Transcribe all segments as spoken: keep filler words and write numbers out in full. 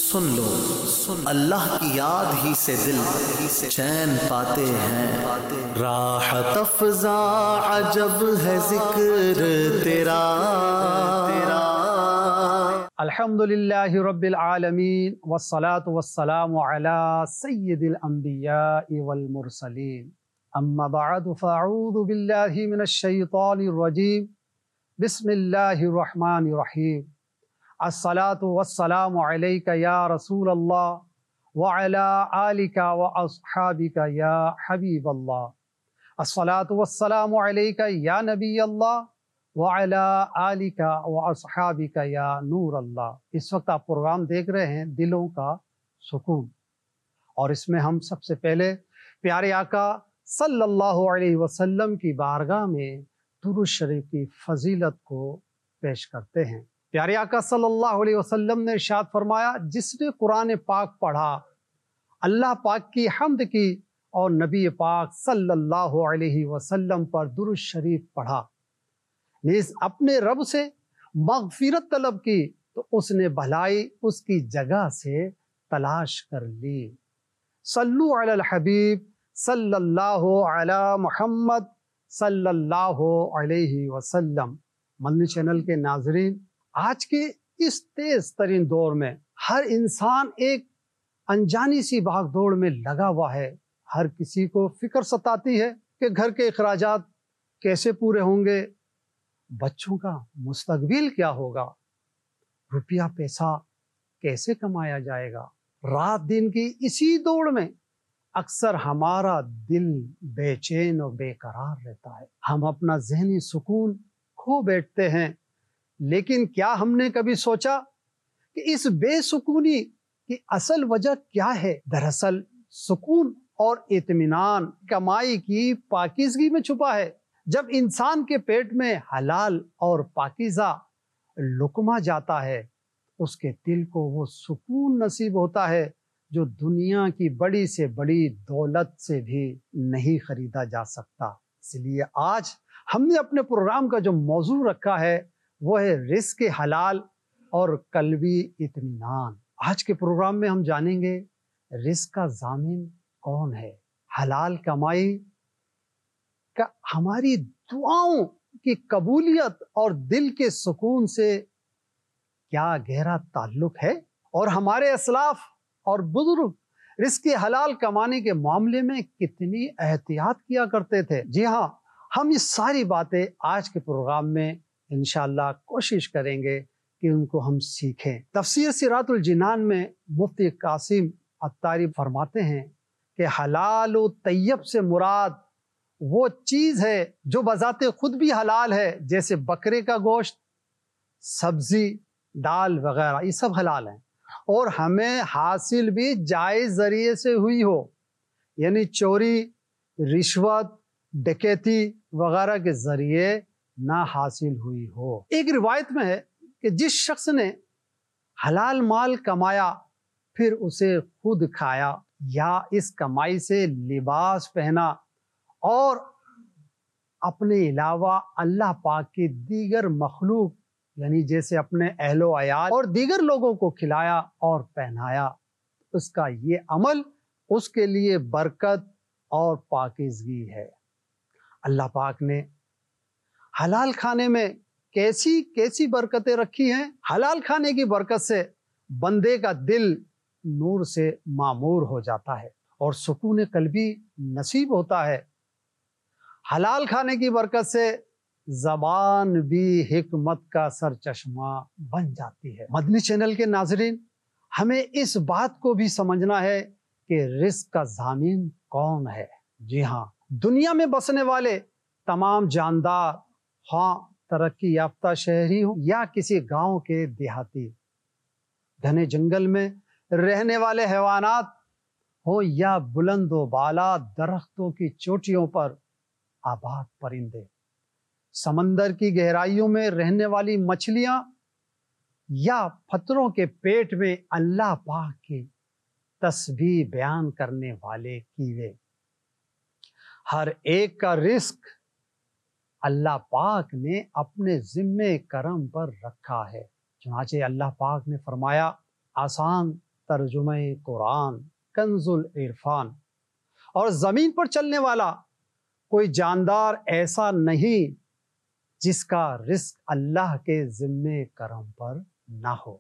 सुन लो सुन अल्लाह की याद ही से दिल चैन पाते हैं। राहत अफ़ज़ा अजब है ज़िक्र तेरा तेरा। अल्हम्दुलिल्लाहि रब्बिल आलमीन वस्सलातु वस्सलामु अला सय्यिदिल अंबिया'i वल मुरसलीन। अम्मा बअद फ़अऊज़ु बिल्लाहि मिनश शैतानिर रजीम। बिस्मिल्लाहिर रहमानिर रहीम। अस्सलातु वस्सलामु अलैका या रसूल अल्लाह व अला आलिका व अस्हाबिका या हबीब अल्लाह। अस्सलातु वस्सलामु अलैका या नबी अल्लाह व अला आलिका व अस्हाबिका या नूर अल्लाह। इस वक्त आप प्रोग्राम देख रहे हैं दिलों का सुकून, और इसमें हम सबसे पहले प्यारे आका सल्लल्लाहु अलैहि वसल्लम की बारगाह में दुरूद शरीफ की फजीलत को पेश करते हैं। प्यारे आका सल्लल्लाहु अलैहि वसल्लम ने इरशाद फरमाया, जिसने कुरान पाक पढ़ा, अल्लाह पाक की हम्द की और नबी पाक सल्लल्लाहु अलैहि वसल्लम पर दुरूद शरीफ पढ़ा, नीज़ अपने रब से मग़फ़िरत तलब की, तो उसने भलाई उसकी जगह से तलाश कर ली। सल्लु अलल हबीब सल्लल्लाहु अला मुहम्मद सल्लल्लाहु अलैहि वसल्लम। मदनी चैनल के नाज़रीन, आज के इस तेज तरीन दौर में हर इंसान एक अनजानी सी भाग दौड़ में लगा हुआ है। हर किसी को फिक्र सताती है कि घर के अखराजात कैसे पूरे होंगे, बच्चों का मुस्तकबिल क्या होगा, रुपया पैसा कैसे कमाया जाएगा। रात दिन की इसी दौड़ में अक्सर हमारा दिल बेचैन और बेकरार रहता है। हम अपना ज़हनी सुकून खो बैठते हैं। लेकिन क्या हमने कभी सोचा कि इस बेसुकूनी की असल वजह क्या है? दरअसल सुकून और इत्मीनान कमाई की पाकीज़गी में छुपा है। जब इंसान के पेट में हलाल और पाकीज़ा लुक़मा जाता है, उसके दिल को वो सुकून नसीब होता है जो दुनिया की बड़ी से बड़ी दौलत से भी नहीं खरीदा जा सकता। इसलिए आज हमने अपने प्रोग्राम का जो मौजू रखा है वो है रिज़्क़ हलाल और कल्बी इत्मीनान। आज के प्रोग्राम में हम जानेंगे रिज़्क़ का ज़ामिन कौन है, हलाल कमाई का हमारी दुआओं की कबूलियत और दिल के सुकून से क्या गहरा ताल्लुक है, और हमारे असलाफ और बुजुर्ग रिज़्क़ हलाल कमाने के मामले में कितनी एहतियात किया करते थे। जी हाँ, हम ये सारी बातें आज के प्रोग्राम में इंशाअल्लाह कोशिश करेंगे कि उनको हम सीखें। तफसीर सिरातुल जिनान में मुफ्ती कासिम अत्तारी फरमाते हैं कि हलाल व तय्यब से मुराद वो चीज़ है जो बज़ाते खुद भी हलाल है, जैसे बकरे का गोश्त, सब्जी, दाल वगैरह, ये सब हलाल हैं, और हमें हासिल भी जायज़ ज़रिए से हुई हो, यानी चोरी, रिश्वत, डकैती वगैरह के ज़रिए ना हासिल हुई हो। एक रिवायत में है कि जिस शख्स ने हलाल माल कमाया फिर उसे खुद खाया, या इस कमाई से लिबास पहना और अपने अलावा अल्लाह पाक की दीगर मखलूक यानी जैसे अपने अहलो अयाल और दीगर लोगों को खिलाया और पहनाया, उसका ये अमल उसके लिए बरकत और पाकीज़गी है। अल्लाह पाक ने हलाल खाने में कैसी कैसी बरकतें रखी हैं। हलाल खाने की बरकत से बंदे का दिल नूर से मामूर हो जाता है और सुकून कल्बी नसीब होता है। हलाल खाने की बरकत से ज़बान भी हिकमत का सरचश्मा बन जाती है। मदनी चैनल के नाज़रीन, हमें इस बात को भी समझना है कि रिज़्क़ का ज़ामिन कौन है। जी हाँ, दुनिया में बसने वाले तमाम जानदार, हाँ तरक्की याफ्ता शहरी हो या किसी गांव के देहाती, घने जंगल में रहने वाले हैवानात हो या बुलंदो बाला दरख्तों की चोटियों पर आबाद परिंदे, समंदर की गहराइयों में रहने वाली मछलियां या पत्थरों के पेट में अल्लाह पाक की तस्बीह बयान करने वाले कीड़े, हर एक का रिज़्क़ अल्लाह पाक ने अपने जिम्मे करम पर रखा है। चुनांचे अल्लाह पाक ने फरमाया, आसान ترجمہ قرآن کنز العرفان۔ اور زمین پر چلنے والا کوئی جاندار ایسا نہیں جس کا رزق اللہ کے ذمہ کرم پر نہ ہو۔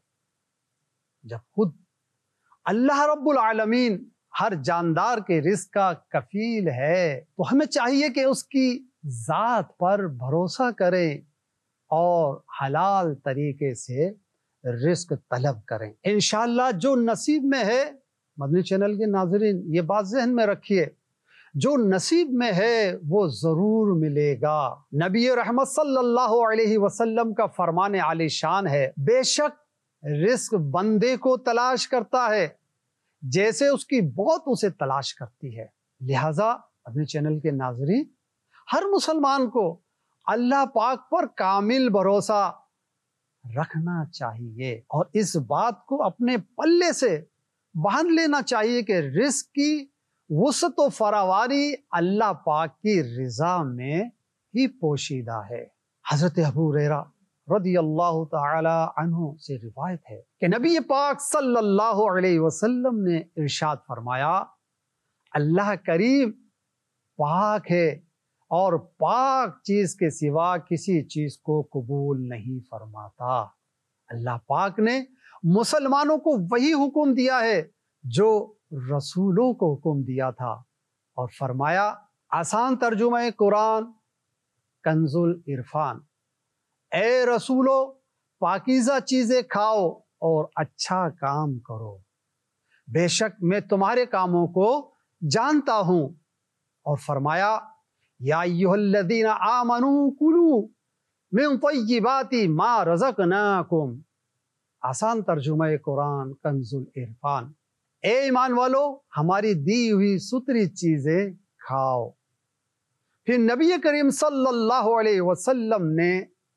جب خود اللہ رب العالمین ہر جاندار کے رزق کا کفیل ہے تو ہمیں چاہیے کہ اس کی ذات پر بھروسہ کریں اور حلال طریقے سے رزق طلب کریں۔ انشاءاللہ جو نصیب میں ہے، مدنی چینل کے ناظرین یہ بات ذہن میں رکھیے، جو نصیب میں ہے وہ ضرور ملے گا۔ نبی رحمت صلی اللہ علیہ وسلم کا فرمان عالی شان ہے، بے شک رزق بندے کو تلاش کرتا ہے جیسے اس کی موت اسے تلاش کرتی ہے۔ لہذا اپنے چینل کے ناظرین، ہر مسلمان کو اللہ پاک پر کامل بھروسہ رکھنا چاہیے اور اس بات کو اپنے پلے سے باندھ لینا چاہیے کہ رزق کی وسعت و فراوانی اللہ پاک کی رضا میں ہی پوشیدہ ہے۔ حضرت ابو ہریرہ رضی اللہ تعالی عنہ سے روایت ہے کہ نبی پاک صلی اللہ علیہ وسلم نے ارشاد فرمایا، اللہ کریم پاک ہے اور پاک چیز کے سوا کسی چیز کو قبول نہیں فرماتا۔ اللہ پاک نے مسلمانوں کو وہی حکم دیا ہے جو رسولوں کو حکم دیا تھا، اور فرمایا، آسان ترجمہ قرآن کنز العرفان، اے رسولو پاکیزہ چیزیں کھاؤ اور اچھا کام کرو، بے شک میں تمہارے کاموں کو جانتا ہوں۔ اور فرمایا، یا ایھا الذین آمنوا کلوا من طیبات ما رزقناکم، آسان ترجمہ قرآن کنز العرفان، اے ایمان والو ہماری دی ہوئی ستری چیزیں کھاؤ۔ پھر نبی کریم صلی اللہ علیہ وسلم نے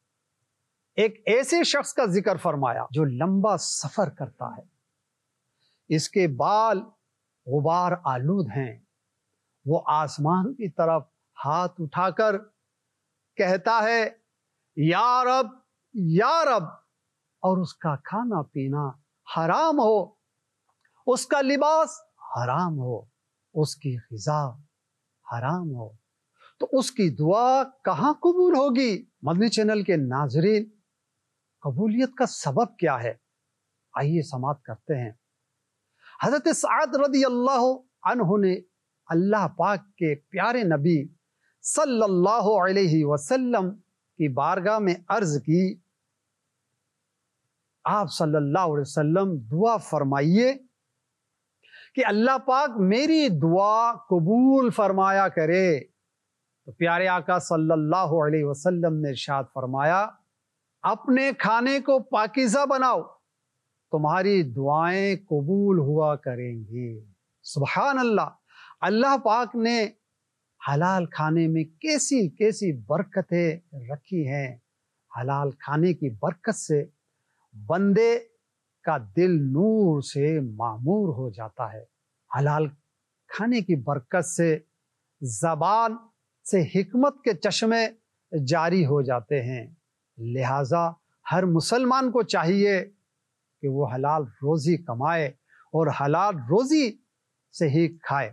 ایک ایسے شخص کا ذکر فرمایا جو لمبا سفر کرتا ہے، اس کے بال غبار آلود ہیں، وہ آسمان کی طرف ہاتھ اٹھا کر کہتا ہے، یا رب یا رب، اور اس کا کھانا پینا حرام ہو، اس کا لباس حرام ہو، اس کی غذا حرام ہو، تو اس کی دعا کہاں قبول ہوگی؟ مدنی چینل کے ناظرین، قبولیت کا سبب کیا ہے؟ آئیے سماعت کرتے ہیں۔ حضرت سعد رضی اللہ عنہ نے اللہ پاک کے پیارے نبی صلی اللہ علیہ وسلم کی بارگاہ میں عرض کی، آپ صلی اللہ علیہ وسلم دعا فرمائیے کہ اللہ پاک میری دعا قبول فرمایا کرے۔ تو پیارے آقا صلی اللہ علیہ وسلم نے ارشاد فرمایا، اپنے کھانے کو پاکیزہ بناؤ، تمہاری دعائیں قبول ہوا کریں گی۔ سبحان اللہ، اللہ پاک نے حلال کھانے میں کیسی کیسی برکتیں رکھی ہیں۔ حلال کھانے کی برکت سے بندے کا دل نور سے معمور ہو جاتا ہے۔ حلال کھانے کی برکت سے زبان سے حکمت کے چشمے جاری ہو جاتے ہیں۔ لہٰذا ہر مسلمان کو چاہیے کہ وہ حلال روزی کمائے اور حلال روزی سے ہی کھائے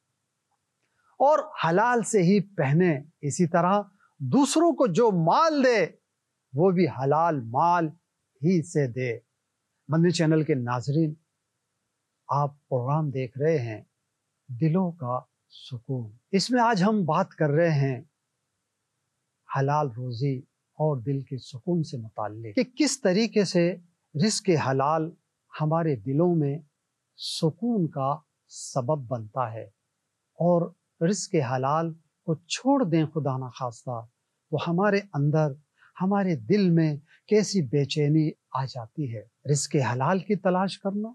اور حلال سے ہی پہنے۔ اسی طرح دوسروں کو جو مال دے وہ بھی حلال مال ہی سے دے۔ مدنی چینل کے ناظرین، آپ پروگرام دیکھ رہے ہیں دلوں کا سکون۔ اس میں آج ہم بات کر رہے ہیں حلال روزی اور دل کے سکون سے متعلق، کہ کس طریقے سے رزق حلال ہمارے دلوں میں سکون کا سبب بنتا ہے، اور رزق حلال کو چھوڑ دیں خدا نخواستہ تو ہمارے اندر ہمارے دل میں کیسی بے چینی آ جاتی ہے۔ رزق حلال کی تلاش کرنا،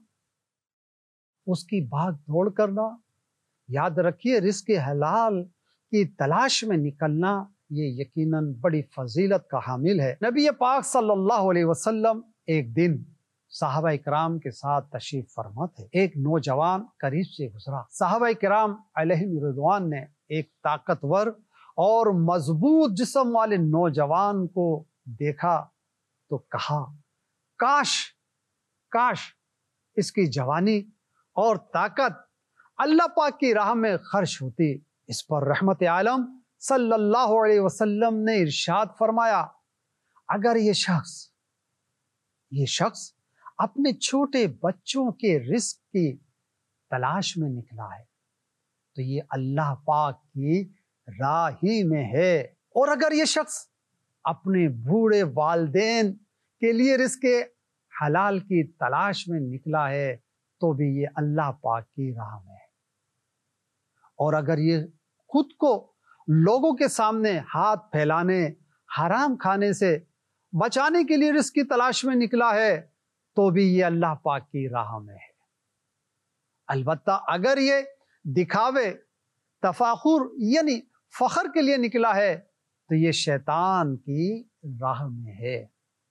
اس کی بھاگ دوڑ کرنا، یاد رکھیے رزق حلال کی تلاش میں نکلنا یہ یقیناً بڑی فضیلت کا حامل ہے۔ نبی پاک صلی اللہ علیہ وسلم ایک دن صحابہ کرام کے ساتھ تشریف فرما تھے۔ ایک نوجوان قریب سے گزرا۔ صحابہ کرام علیہم رضوان نے ایک طاقتور اور مضبوط جسم والے نوجوان کو دیکھا تو کہا، کاش کاش اس کی جوانی اور طاقت اللہ پاک کی راہ میں خرچ ہوتی۔ اس پر رحمت عالم صلی اللہ علیہ وسلم نے ارشاد فرمایا، اگر یہ شخص یہ شخص اپنے چھوٹے بچوں کے رزق کی تلاش میں نکلا ہے تو یہ اللہ پاک کی راہ ہی میں ہے، اور اگر یہ شخص اپنے بوڑھے والدین کے لیے رزق حلال کی تلاش میں نکلا ہے تو بھی یہ اللہ پاک کی راہ میں ہے، اور اگر یہ خود کو لوگوں کے سامنے ہاتھ پھیلانے، حرام کھانے سے بچانے کے لیے رزق کی تلاش میں نکلا ہے تو بھی یہ اللہ پاک کی راہ میں ہے۔ البتہ اگر یہ دکھاوے، تفاخر یعنی فخر کے لیے نکلا ہے تو یہ شیطان کی راہ میں ہے۔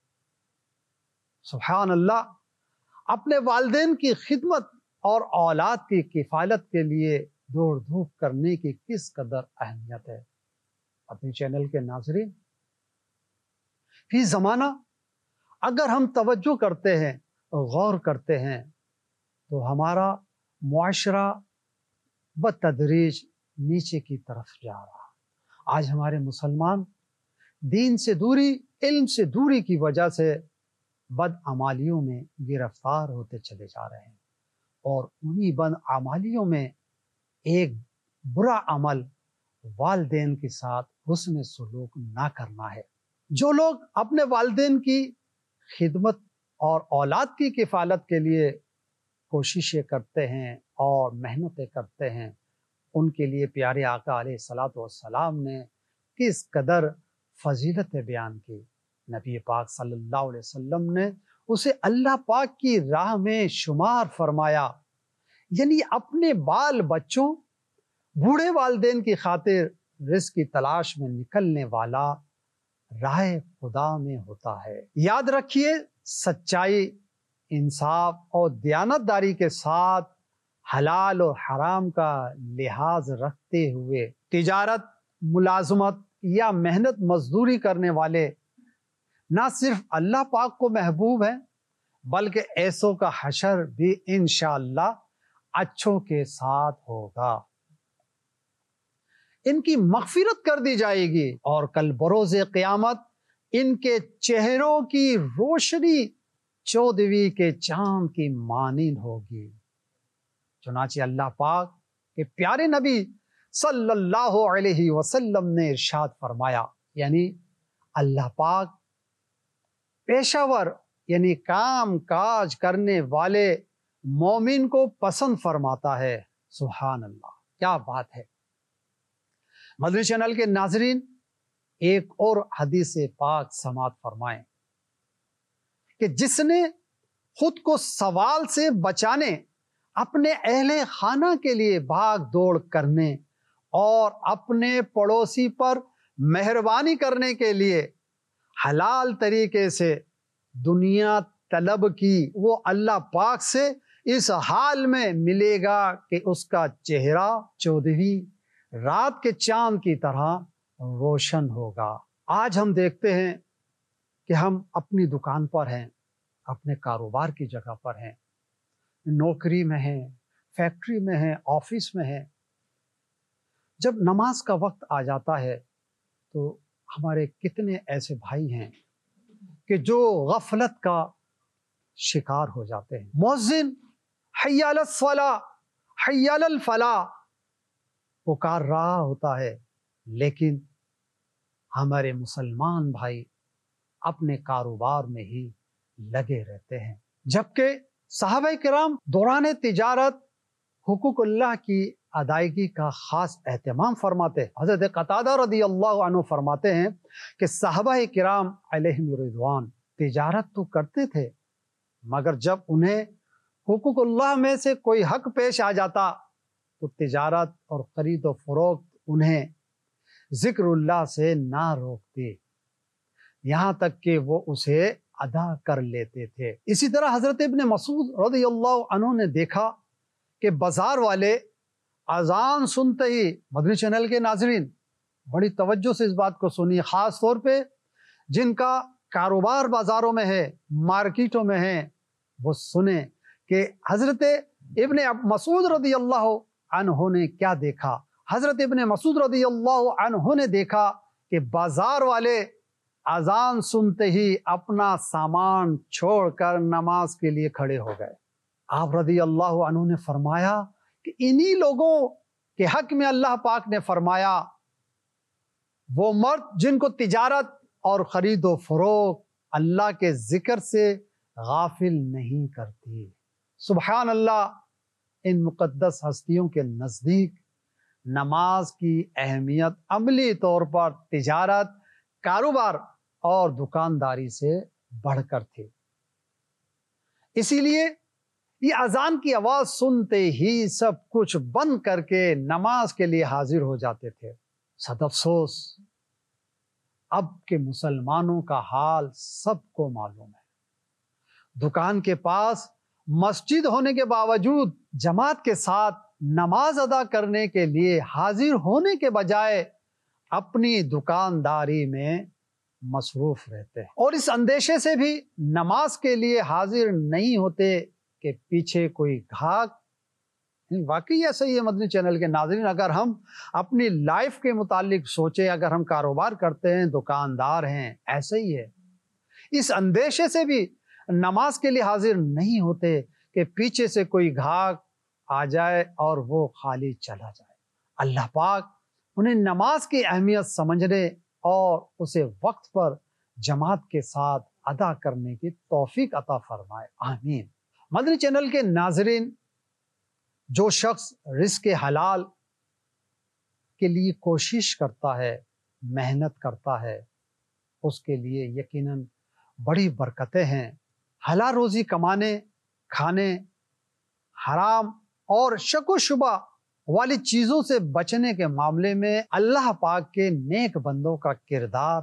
سبحان اللہ، اپنے والدین کی خدمت اور اولاد کی کفالت کے لیے دوڑ دھوپ کرنے کی کس قدر اہمیت ہے۔ اپنے چینل کے ناظرین، فی زمانہ اگر ہم توجہ کرتے ہیں، غور کرتے ہیں تو ہمارا معاشرہ بتدریج نیچے کی طرف جا رہا۔ آج ہمارے مسلمان دین سے دوری، علم سے دوری کی وجہ سے بدعمالیوں میں گرفتار ہوتے چلے جا رہے ہیں، اور انہی بدعمالیوں میں ایک برا عمل والدین کے ساتھ حسن سلوک نہ کرنا ہے۔ جو لوگ اپنے والدین کی خدمت اور اولاد کی کفالت کے لیے کوششیں کرتے ہیں اور محنتیں کرتے ہیں، ان کے لیے پیارے آقا علیہ الصلوۃ والسلام نے کس قدر فضیلت بیان کی۔ نبی پاک صلی اللہ علیہ وسلم نے اسے اللہ پاک کی راہ میں شمار فرمایا، یعنی اپنے بال بچوں، بوڑھے والدین کی خاطر رزق کی تلاش میں نکلنے والا راہ خدا میں ہوتا ہے۔ یاد رکھیے، سچائی، انصاف اور دیانتداری کے ساتھ حلال اور حرام کا لحاظ رکھتے ہوئے تجارت، ملازمت یا محنت مزدوری کرنے والے نہ صرف اللہ پاک کو محبوب ہیں بلکہ ایسوں کا حشر بھی انشاءاللہ اچھوں کے ساتھ ہوگا۔ ان کی مغفرت کر دی جائے گی اور کل بروز قیامت ان کے چہروں کی روشنی چودھویں کے چاند کی مانند ہوگی۔ چنانچہ اللہ پاک کے پیارے نبی صلی اللہ علیہ وسلم نے ارشاد فرمایا، یعنی اللہ پاک پیشہ ور یعنی کام کاج کرنے والے مومن کو پسند فرماتا ہے۔ سبحان اللہ، کیا بات ہے۔ مدنی چینل کے ناظرین، ایک اور حدیث پاک سماعت فرمائیں کہ جس نے خود کو سوال سے بچانے، اپنے اہل خانہ کے لیے بھاگ دوڑ کرنے اور اپنے پڑوسی پر مہربانی کرنے کے لیے حلال طریقے سے دنیا طلب کی، وہ اللہ پاک سے اس حال میں ملے گا کہ اس کا چہرہ چودھویں رات کے چاند کی طرح روشن ہوگا۔ آج ہم دیکھتے ہیں کہ ہم اپنی دکان پر ہیں، اپنے کاروبار کی جگہ پر ہیں، نوکری میں ہیں، فیکٹری میں ہیں، آفس میں ہیں۔ جب نماز کا وقت آ جاتا ہے تو ہمارے کتنے ایسے بھائی ہیں کہ جو غفلت کا شکار ہو جاتے ہیں۔ مؤذن حی علی الصلاۃ، حی علی الفلاح پکار رہا ہوتا ہے، لیکن ہمارے مسلمان بھائی اپنے کاروبار میں ہی لگے رہتے ہیں، جبکہ صحابہ کرام دوران تجارت حقوق اللہ کی ادائیگی کا خاص اہتمام فرماتے ہیں۔ حضرت قتادہ رضی اللہ عنہ فرماتے ہیں کہ صحابہ کرام علیہم رضوان تجارت تو کرتے تھے، مگر جب انہیں حقوق اللہ میں سے کوئی حق پیش آ جاتا تو تجارت اور خرید و فروخت انہیں ذکر اللہ سے نہ روکتے، یہاں تک کہ وہ اسے ادا کر لیتے تھے۔ اسی طرح حضرت ابن مسعود رضی اللہ عنہ نے دیکھا کہ بازار والے اذان سنتے ہی، مدنی چینل کے ناظرین بڑی توجہ سے اس بات کو سنیے، خاص طور پہ جن کا کاروبار بازاروں میں ہے، مارکیٹوں میں ہے، وہ سنیں کہ حضرت ابن مسعود رضی اللہ عنہ نے کیا دیکھا۔ حضرت ابن مسعود رضی اللہ عنہ نے دیکھا کہ بازار والے اذان سنتے ہی اپنا سامان چھوڑ کر نماز کے لیے کھڑے ہو گئے۔ آپ رضی اللہ عنہ نے فرمایا کہ انہی لوگوں کے حق میں اللہ پاک نے فرمایا وہ مرد جن کو تجارت اور خرید و فروخت اللہ کے ذکر سے غافل نہیں کرتی۔ سبحان اللہ، ان مقدس ہستیوں کے نزدیک نماز کی اہمیت عملی طور پر تجارت، کاروبار اور دکانداری سے بڑھ کر تھی۔ اسی لیے یہ اذان کی آواز سنتے ہی سب کچھ بند کر کے نماز کے لیے حاضر ہو جاتے تھے۔ صد افسوس، اب کے مسلمانوں کا حال سب کو معلوم ہے۔ دکان کے پاس مسجد ہونے کے باوجود جماعت کے ساتھ نماز ادا کرنے کے لیے حاضر ہونے کے بجائے اپنی دکانداری میں مصروف رہتے ہیں، اور اس اندیشے سے بھی نماز کے لیے حاضر نہیں ہوتے کہ پیچھے کوئی گھاک۔ واقعی ایسا ہی ہے مدنی چینل کے ناظرین، اگر ہم اپنی لائف کے متعلق سوچیں، اگر ہم کاروبار کرتے ہیں، دکاندار ہیں، ایسا ہی ہے۔ اس اندیشے سے بھی نماز کے لیے حاضر نہیں ہوتے کہ پیچھے سے کوئی گھاک آ جائے اور وہ خالی چلا جائے۔ اللہ پاک انہیں نماز کی اہمیت سمجھنے اور اسے وقت پر جماعت کے ساتھ ادا کرنے کی توفیق عطا فرمائے، آمین۔ مدنی چینل کے ناظرین، جو شخص رزق حلال کے لیے کوشش کرتا ہے، محنت کرتا ہے، اس کے لیے یقیناً بڑی برکتیں ہیں۔ حلال روزی کمانے، کھانے، حرام اور شک و شبہ والی چیزوں سے بچنے کے معاملے میں اللہ پاک کے نیک بندوں کا کردار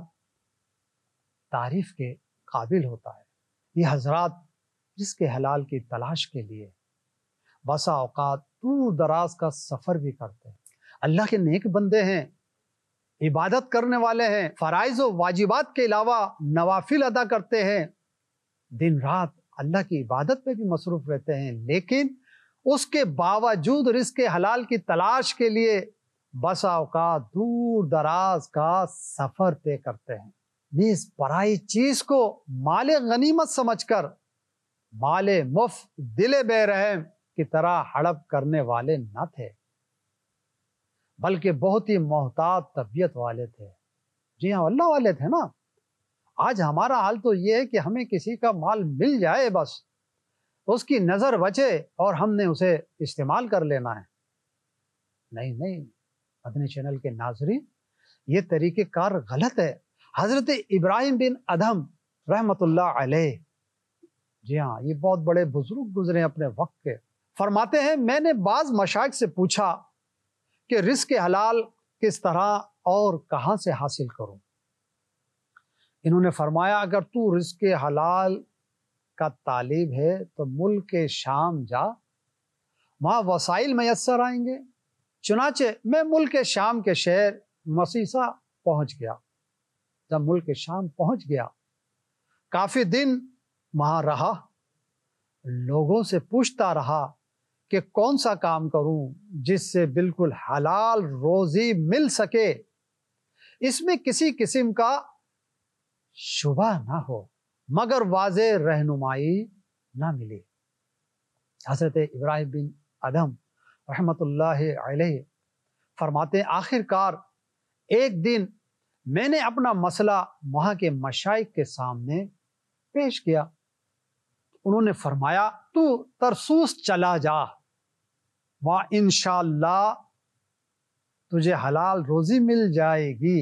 تعریف کے قابل ہوتا ہے۔ یہ حضرات رزق حلال کی تلاش کے لیے بسا اوقات دور دراز کا سفر بھی کرتے ہیں۔ اللہ کے نیک بندے ہیں، عبادت کرنے والے ہیں، فرائض و واجبات کے علاوہ نوافل ادا کرتے ہیں، دن رات اللہ کی عبادت پہ بھی مصروف رہتے ہیں، لیکن اس کے باوجود رزق حلال کی تلاش کے لیے بسا اوقات دور دراز کا سفر طے کرتے ہیں۔ نیز پرائی چیز کو مال غنیمت سمجھ کر مال مفت دل بے رحم کی طرح ہڑپ کرنے والے نہ تھے، بلکہ بہت ہی محتاط طبیعت والے تھے۔ جی ہاں، اللہ والے تھے نا۔ آج ہمارا حال تو یہ ہے کہ ہمیں کسی کا مال مل جائے، بس اس کی نظر بچے اور ہم نے اسے استعمال کر لینا ہے۔ نہیں نہیں مدنی چینل کے ناظرین، یہ طریقہ کار غلط ہے۔ حضرت ابراہیم بن ادہم رحمت اللہ علیہ، جی ہاں، یہ بہت بڑے بزرگ گزرے اپنے وقت کے، فرماتے ہیں میں نے بعض مشائخ سے پوچھا کہ رزق حلال کس طرح اور کہاں سے حاصل کروں۔ انہوں نے فرمایا اگر تو رزق حلال کا طالب ہے تو ملک شام جا، وہاں وسائل میسر آئیں گے۔ چنانچہ میں ملک شام کے شہر مسیسا پہنچ گیا۔ جب ملک شام پہنچ گیا، کافی دن وہاں رہا، لوگوں سے پوچھتا رہا کہ کون سا کام کروں جس سے بالکل حلال روزی مل سکے، اس میں کسی قسم کا شبہ نہ ہو مگر واضح رہنمائی نہ ملی۔ حضرت ابراہیم بن ادہم رحمت اللہ علیہ فرماتے ہیں آخر کار ایک دن میں نے اپنا مسئلہ وہاں کے مشائخ کے سامنے پیش کیا۔ انہوں نے فرمایا تو ترسوس چلا جا، وہاں انشاءاللہ تجھے حلال روزی مل جائے گی۔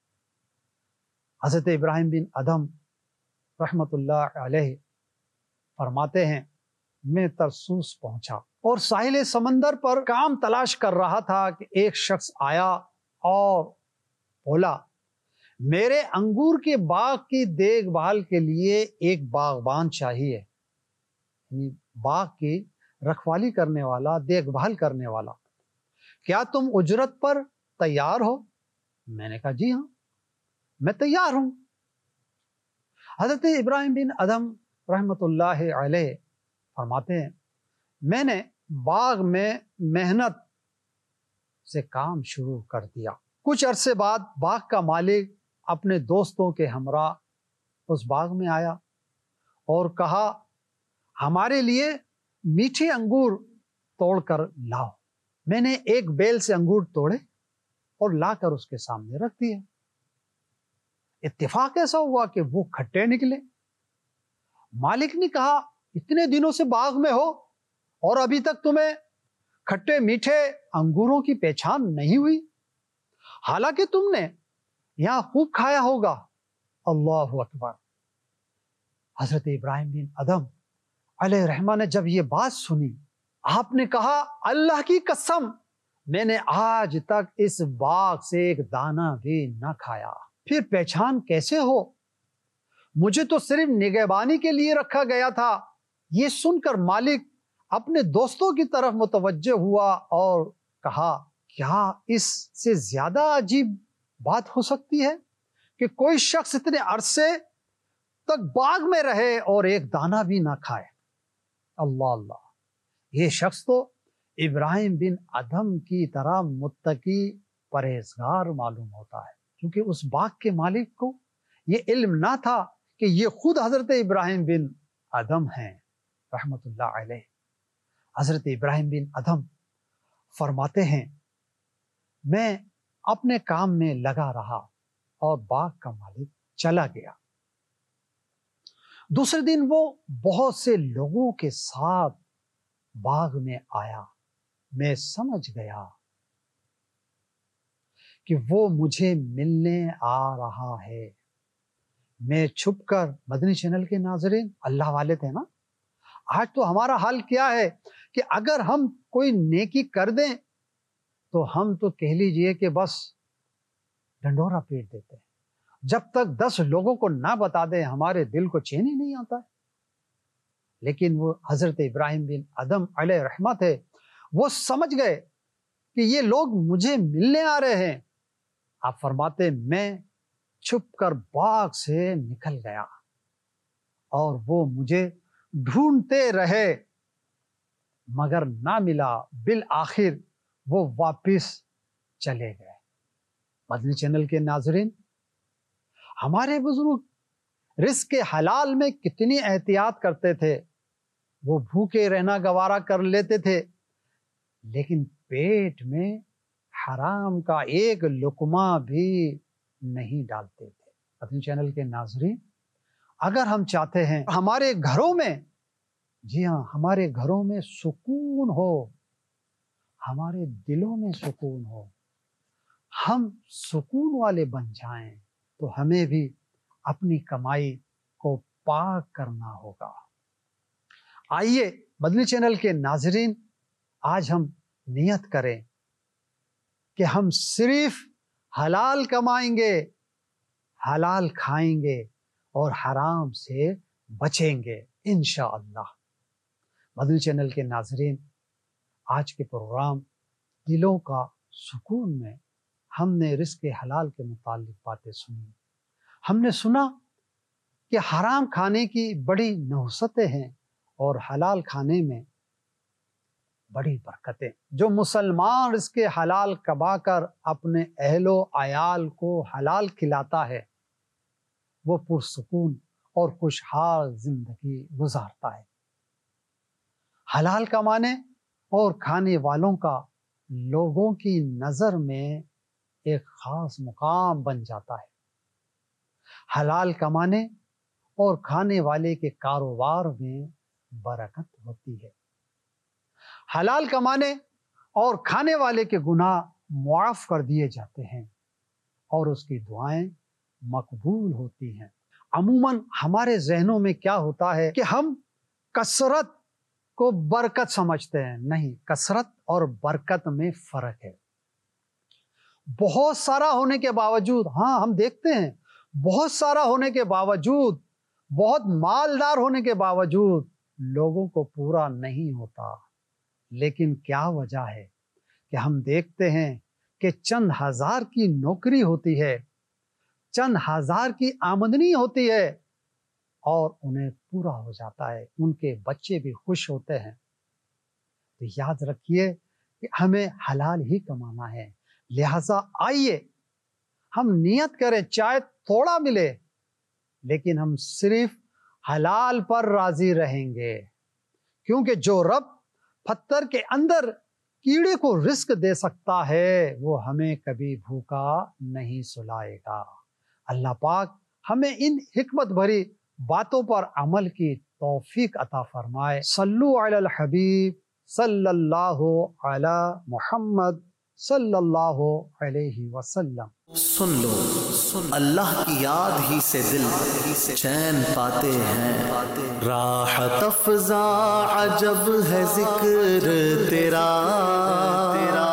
حضرت ابراہیم بن ادہم رحمت اللہ علیہ فرماتے ہیں میں ترسوس پہنچا اور ساحل سمندر پر کام تلاش کر رہا تھا کہ ایک شخص آیا اور بولا میرے انگور کے باغ کی دیکھ بھال کے لیے ایک باغبان چاہیے، یعنی باغ کی رکھوالی کرنے والا، دیکھ بھال کرنے والا، کیا تم اجرت پر تیار ہو؟ میں نے کہا جی ہاں میں تیار ہوں۔ حضرت ابراہیم بن ادہم رحمت اللہ علیہ فرماتے ہیں میں نے باغ میں محنت سے کام شروع کر دیا۔ کچھ عرصے بعد باغ کا مالک اپنے دوستوں کے ہمراہ اس باغ میں آیا اور کہا ہمارے لیے میٹھے انگور توڑ کر لاؤ۔ میں نے ایک بیل سے انگور توڑے اور لا کر اس کے سامنے رکھ دیے۔ اتفاق ایسا ہوا کہ وہ کھٹے نکلے۔ مالک نے کہا اتنے دنوں سے باغ میں ہو اور ابھی تک تمہیں کھٹے میٹھے انگوروں کی پہچان نہیں ہوئی، حالانکہ تم نے یہاں خوب کھایا ہوگا۔ اللہ اکبر۔ حضرت ابراہیم بن ادھم علیہ الرحمہ نے جب یہ بات سنی، آپ نے کہا اللہ کی قسم میں نے آج تک اس باغ سے ایک دانہ بھی نہ کھایا، پھر پہچان کیسے ہو؟ مجھے تو صرف نگہبانی کے لیے رکھا گیا تھا۔ یہ سن کر مالک اپنے دوستوں کی طرف متوجہ ہوا اور کہا کیا اس سے زیادہ عجیب بات ہو سکتی ہے کہ کوئی شخص اتنے عرصے تک باغ میں رہے اور ایک دانہ بھی نہ کھائے۔ اللہ اللہ، یہ شخص تو ابراہیم بن ادھم کی طرح متقی پرہیزگار معلوم ہوتا ہے، کیونکہ اس باغ کے مالک کو یہ علم نہ تھا کہ یہ خود حضرت ابراہیم بن ادھم ہیں رحمت اللہ علیہ۔ حضرت ابراہیم بن ادھم فرماتے ہیں میں اپنے کام میں لگا رہا اور باغ کا مالک چلا گیا۔ دوسرے دن وہ بہت سے لوگوں کے ساتھ باغ میں آیا۔ میں سمجھ گیا کہ وہ مجھے ملنے آ رہا ہے۔ میں چھپ کر، مدنی چینل کے ناظرین اللہ والے تھے نا، آج تو ہمارا حال کیا ہے کہ اگر ہم کوئی نیکی کر دیں تو ہم تو کہہ لیجئے کہ بس ڈنڈورا پیٹ دیتے ہیں۔ جب تک دس لوگوں کو نہ بتا دیں ہمارے دل کو چین ہی نہیں آتا ہے۔ لیکن وہ حضرت ابراہیم بن ادھم علیہ رحمت تھے، وہ سمجھ گئے کہ یہ لوگ مجھے ملنے آ رہے ہیں۔ آپ فرماتے میں چھپ کر باغ سے نکل گیا اور وہ مجھے ڈھونڈتے رہے مگر نہ ملا، بالآخر وہ واپس چلے گئے۔ مدنی چینل کے ناظرین، ہمارے بزرگ رزق حلال میں کتنی احتیاط کرتے تھے۔ وہ بھوکے رہنا گوارا کر لیتے تھے لیکن پیٹ میں حرام کا ایک لقمہ بھی نہیں ڈالتے تھے۔ مدنی چینل کے ناظرین، اگر ہم چاہتے ہیں ہمارے گھروں میں، جی ہاں، ہمارے گھروں میں سکون ہو، ہمارے دلوں میں سکون ہو، ہم سکون والے بن جائیں تو ہمیں بھی اپنی کمائی کو پاک کرنا ہوگا۔ آئیے مدنی چینل کے ناظرین، آج ہم نیت کریں کہ ہم صرف حلال کمائیں گے، حلال کھائیں گے اور حرام سے بچیں گے انشاءاللہ۔ مدنی چینل کے ناظرین، آج کے پروگرام دلوں کا سکون میں ہم نے رزق حلال کے متعلق باتیں سنی۔ ہم نے سنا کہ حرام کھانے کی بڑی نحوستیں ہیں اور حلال کھانے میں بڑی برکتیں۔ جو مسلمان رزق حلال کما کر اپنے اہل و عیال کو حلال کھلاتا ہے وہ پرسکون اور خوشحال زندگی گزارتا ہے۔ حلال کمانے اور کھانے والوں کا لوگوں کی نظر میں ایک خاص مقام بن جاتا ہے۔ حلال کمانے اور کھانے والے کے کاروبار میں برکت ہوتی ہے۔ حلال کمانے اور کھانے والے کے گناہ معاف کر دیے جاتے ہیں اور اس کی دعائیں مقبول ہوتی ہیں۔ عموماً ہمارے ذہنوں میں کیا ہوتا ہے کہ ہم کثرت کو برکت سمجھتے ہیں۔ نہیں، کثرت اور برکت میں فرق ہے۔ بہت سارا ہونے کے باوجود، ہاں ہم دیکھتے ہیں بہت سارا ہونے کے باوجود، بہت مالدار ہونے کے باوجود لوگوں کو پورا نہیں ہوتا۔ لیکن کیا وجہ ہے کہ ہم دیکھتے ہیں کہ چند ہزار کی نوکری ہوتی ہے، چند ہزار کی آمدنی ہوتی ہے اور انہیں پورا ہو جاتا ہے، ان کے بچے بھی خوش ہوتے ہیں۔ تو یاد رکھیے کہ ہمیں حلال ہی کمانا ہے، لہذا آئیے ہم نیت کریں چاہے تھوڑا ملے لیکن ہم صرف حلال پر راضی رہیں گے، کیونکہ جو رب پتھر کے اندر کیڑے کو رزق دے سکتا ہے وہ ہمیں کبھی بھوکا نہیں سلائے گا۔ اللہ پاک ہمیں ان حکمت بھری باتوں پر عمل کی توفیق عطا فرمائے۔ صلو علی الحبیب صلی اللہ علی محمد صلی اللہ علیہ وسلم۔ سن لو اللہ کی یاد ہی سے دل چین پاتے ہیں، راحت افزا عجب ہے ذکر تیرا۔